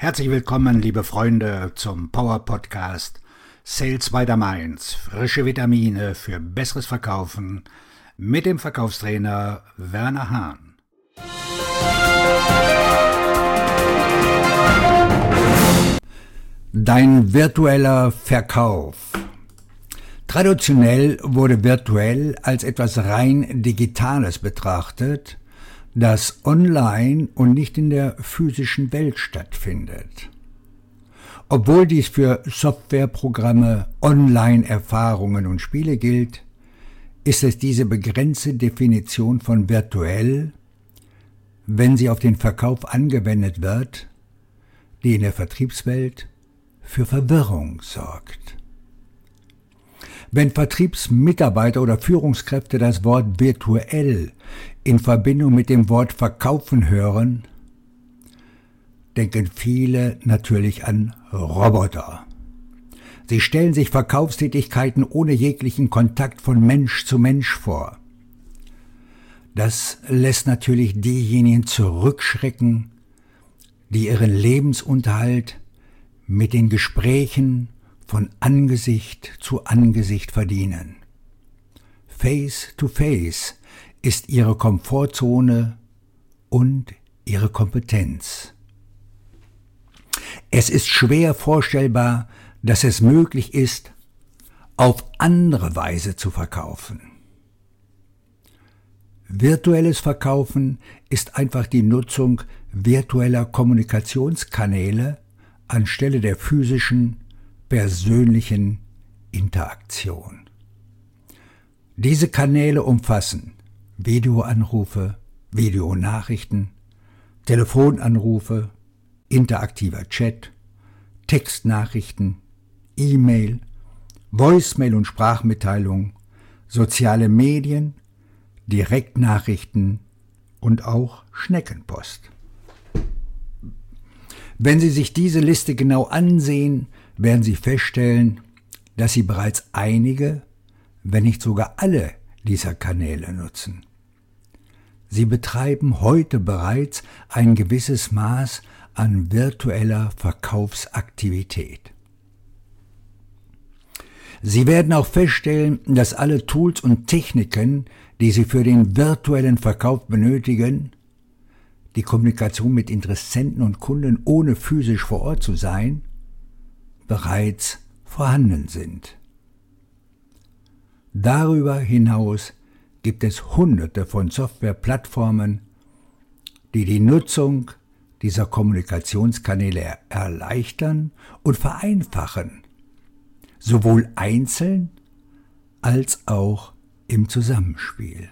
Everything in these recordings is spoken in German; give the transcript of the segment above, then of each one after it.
Herzlich willkommen, liebe Freunde, zum Power Podcast Sales by the Mainz. Frische Vitamine für besseres Verkaufen mit dem Verkaufstrainer Werner Hahn. Dein virtueller Verkauf. Traditionell wurde virtuell als etwas rein Digitales betrachtet, das online und nicht in der physischen Welt stattfindet. Obwohl dies für Softwareprogramme, Online-Erfahrungen und Spiele gilt, ist es diese begrenzte Definition von virtuell, wenn sie auf den Verkauf angewendet wird, die in der Vertriebswelt für Verwirrung sorgt. Wenn Vertriebsmitarbeiter oder Führungskräfte das Wort virtuell in Verbindung mit dem Wort verkaufen hören, denken viele natürlich an Roboter. Sie stellen sich Verkaufstätigkeiten ohne jeglichen Kontakt von Mensch zu Mensch vor. Das lässt natürlich diejenigen zurückschrecken, die ihren Lebensunterhalt mit den Gesprächen von Angesicht zu Angesicht verdienen. Face to face ist ihre Komfortzone und ihre Kompetenz. Es ist schwer vorstellbar, dass es möglich ist, auf andere Weise zu verkaufen. Virtuelles Verkaufen ist einfach die Nutzung virtueller Kommunikationskanäle anstelle der physischen, persönlichen Interaktion. Diese Kanäle umfassen Videoanrufe, Videonachrichten, Telefonanrufe, interaktiver Chat, Textnachrichten, E-Mail, Voicemail und Sprachmitteilung, soziale Medien, Direktnachrichten und auch Schneckenpost. Wenn Sie sich diese Liste genau ansehen, werden Sie feststellen, dass Sie bereits einige, wenn nicht sogar alle dieser Kanäle nutzen. Sie betreiben heute bereits ein gewisses Maß an virtueller Verkaufsaktivität. Sie werden auch feststellen, dass alle Tools und Techniken, die Sie für den virtuellen Verkauf benötigen, die Kommunikation mit Interessenten und Kunden ohne physisch vor Ort zu sein, bereits vorhanden sind. Darüber hinaus gibt es Hunderte von Softwareplattformen, die die Nutzung dieser Kommunikationskanäle erleichtern und vereinfachen, sowohl einzeln als auch im Zusammenspiel.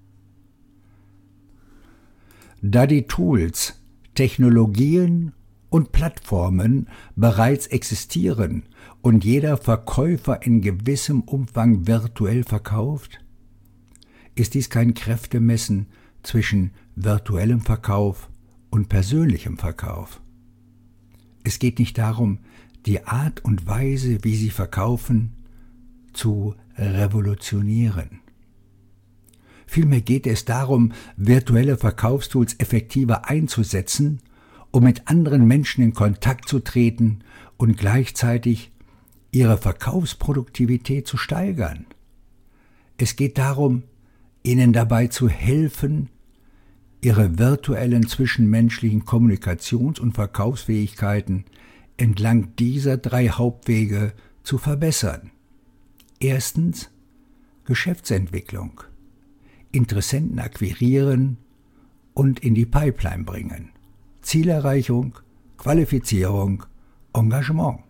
Da die Tools, Technologien und Plattformen bereits existieren und jeder Verkäufer in gewissem Umfang virtuell verkauft, ist dies kein Kräftemessen zwischen virtuellem Verkauf und persönlichem Verkauf. Es geht nicht darum, die Art und Weise, wie Sie verkaufen, zu revolutionieren. Vielmehr geht es darum, virtuelle Verkaufstools effektiver einzusetzen, um mit anderen Menschen in Kontakt zu treten und gleichzeitig ihre Verkaufsproduktivität zu steigern. Es geht darum, ihnen dabei zu helfen, ihre virtuellen zwischenmenschlichen Kommunikations- und Verkaufsfähigkeiten entlang dieser 3 Hauptwege zu verbessern. Erstens Geschäftsentwicklung, Interessenten akquirieren und in die Pipeline bringen. Zielerreichung, Qualifizierung, Engagement.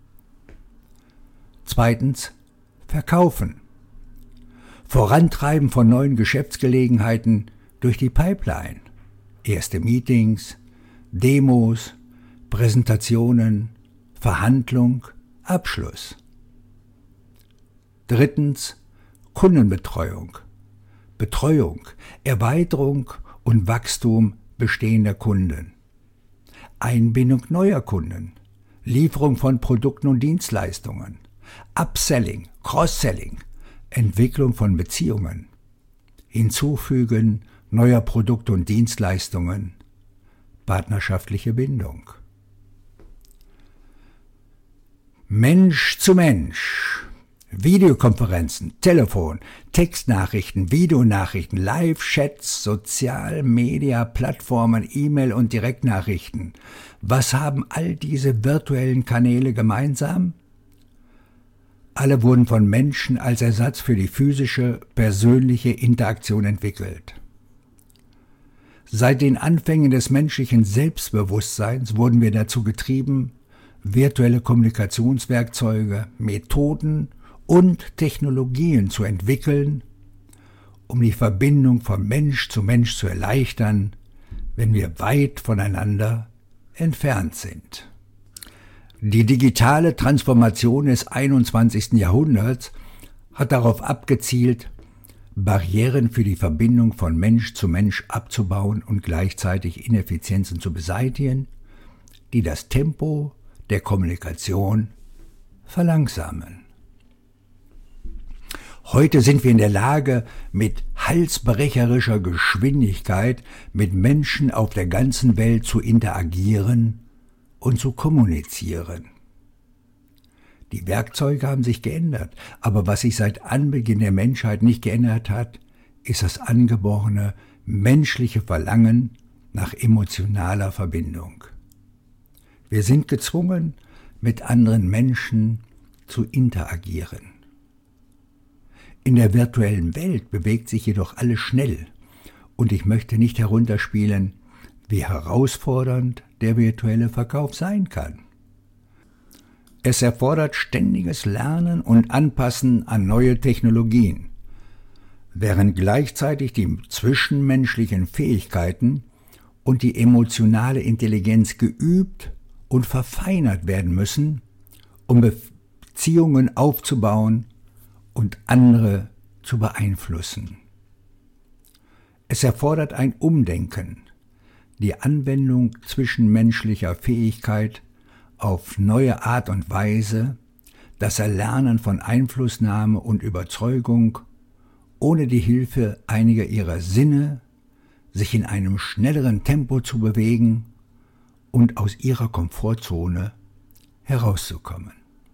Zweitens Verkaufen, Vorantreiben von neuen Geschäftsgelegenheiten durch die Pipeline. Erste Meetings, Demos, Präsentationen, Verhandlung, Abschluss. Drittens Kundenbetreuung, Betreuung, Erweiterung und Wachstum bestehender Kunden. Einbindung neuer Kunden, Lieferung von Produkten und Dienstleistungen, Upselling, Cross-Selling, Entwicklung von Beziehungen, Hinzufügen neuer Produkte und Dienstleistungen, partnerschaftliche Bindung. Mensch zu Mensch. Videokonferenzen, Telefon, Textnachrichten, Videonachrichten, Live-Chats, Sozialmedia-Plattformen, E-Mail und Direktnachrichten. Was haben all diese virtuellen Kanäle gemeinsam? Alle wurden von Menschen als Ersatz für die physische, persönliche Interaktion entwickelt. Seit den Anfängen des menschlichen Selbstbewusstseins wurden wir dazu getrieben, virtuelle Kommunikationswerkzeuge, Methoden und Technologien zu entwickeln, um die Verbindung von Mensch zu erleichtern, wenn wir weit voneinander entfernt sind. Die digitale Transformation des 21. Jahrhunderts hat darauf abgezielt, Barrieren für die Verbindung von Mensch zu Mensch abzubauen und gleichzeitig Ineffizienzen zu beseitigen, die das Tempo der Kommunikation verlangsamen. Heute sind wir in der Lage, mit halsbrecherischer Geschwindigkeit mit Menschen auf der ganzen Welt zu interagieren und zu kommunizieren. Die Werkzeuge haben sich geändert, aber was sich seit Anbeginn der Menschheit nicht geändert hat, ist das angeborene menschliche Verlangen nach emotionaler Verbindung. Wir sind gezwungen, mit anderen Menschen zu interagieren. In der virtuellen Welt bewegt sich jedoch alles schnell und ich möchte nicht herunterspielen, wie herausfordernd der virtuelle Verkauf sein kann. Es erfordert ständiges Lernen und Anpassen an neue Technologien, während gleichzeitig die zwischenmenschlichen Fähigkeiten und die emotionale Intelligenz geübt und verfeinert werden müssen, um Beziehungen aufzubauen und andere zu beeinflussen. Es erfordert ein Umdenken, die Anwendung zwischenmenschlicher Fähigkeit auf neue Art und Weise, das Erlernen von Einflussnahme und Überzeugung ohne die Hilfe einiger ihrer Sinne, sich in einem schnelleren Tempo zu bewegen und aus ihrer Komfortzone herauszukommen.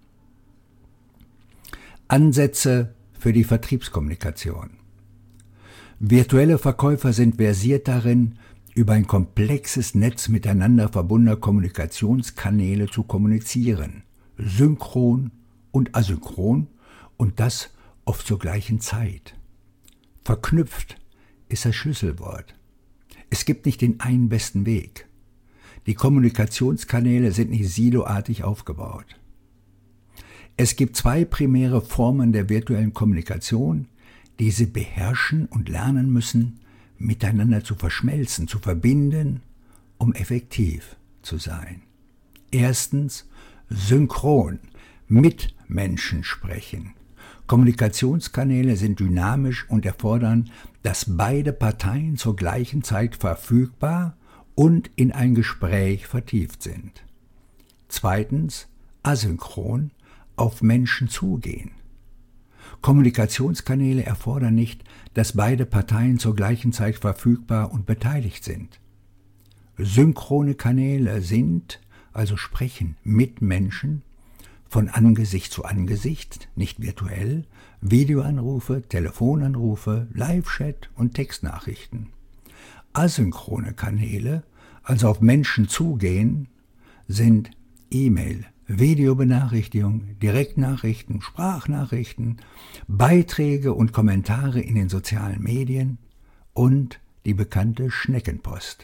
Ansätze für die Vertriebskommunikation. Virtuelle Verkäufer sind versiert darin, über ein komplexes Netz miteinander verbundener Kommunikationskanäle zu kommunizieren, synchron und asynchron und das oft zur gleichen Zeit. Verknüpft ist das Schlüsselwort. Es gibt nicht den einen besten Weg. Die Kommunikationskanäle sind nicht siloartig aufgebaut. Es gibt zwei primäre Formen der virtuellen Kommunikation, die Sie beherrschen und lernen müssen, miteinander zu verschmelzen, zu verbinden, um effektiv zu sein. Erstens, synchron, mit Menschen sprechen. Kommunikationskanäle sind dynamisch und erfordern, dass beide Parteien zur gleichen Zeit verfügbar und in ein Gespräch vertieft sind. Zweitens, asynchron, auf Menschen zugehen. Kommunikationskanäle erfordern nicht, dass beide Parteien zur gleichen Zeit verfügbar und beteiligt sind. Synchrone Kanäle sind, also sprechen mit Menschen, von Angesicht zu Angesicht, nicht virtuell, Videoanrufe, Telefonanrufe, Live-Chat und Textnachrichten. Asynchrone Kanäle, also auf Menschen zugehen, sind E-Mail, Videobenachrichtigung, Direktnachrichten, Sprachnachrichten, Beiträge und Kommentare in den sozialen Medien und die bekannte Schneckenpost.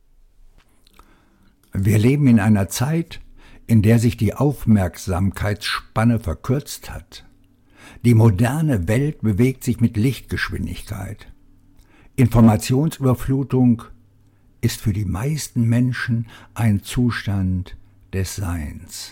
Wir leben in einer Zeit, in der sich die Aufmerksamkeitsspanne verkürzt hat. Die moderne Welt bewegt sich mit Lichtgeschwindigkeit. Informationsüberflutung ist für die meisten Menschen ein Zustand des Seins.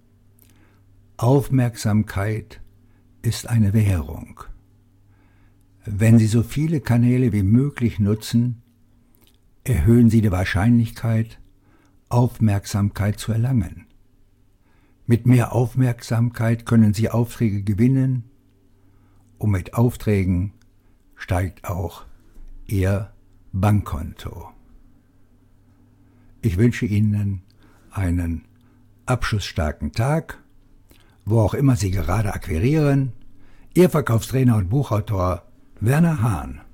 Aufmerksamkeit ist eine Währung. Wenn Sie so viele Kanäle wie möglich nutzen, erhöhen Sie die Wahrscheinlichkeit, Aufmerksamkeit zu erlangen. Mit mehr Aufmerksamkeit können Sie Aufträge gewinnen und mit Aufträgen steigt auch Ihr Bankkonto. Ich wünsche Ihnen einen abschlussstarken Tag wo auch immer Sie gerade akquirieren. Ihr Verkaufstrainer und Buchautor Werner Hahn.